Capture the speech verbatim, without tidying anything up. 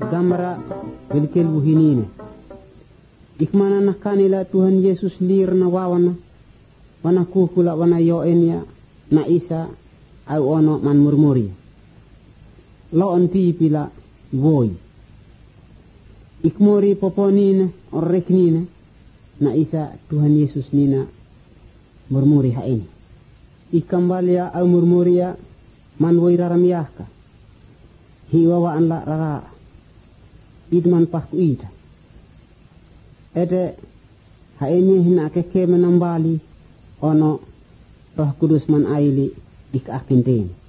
gamra welkel wuhinine ikmana na kanila Tuhan Yesus lir na wawana wana kukula wana yoenia na isa au ono man murmuri lo on pipila voy ikmori poponine orreknine na isa Tuhan Yesus nina murmuri ha ini ikambalia au murmuria man woy raramiyahka hiwawa an la rara idman pahku ida ede ha ini hina keke menambali ono Roh Kudus man aili ik akinteni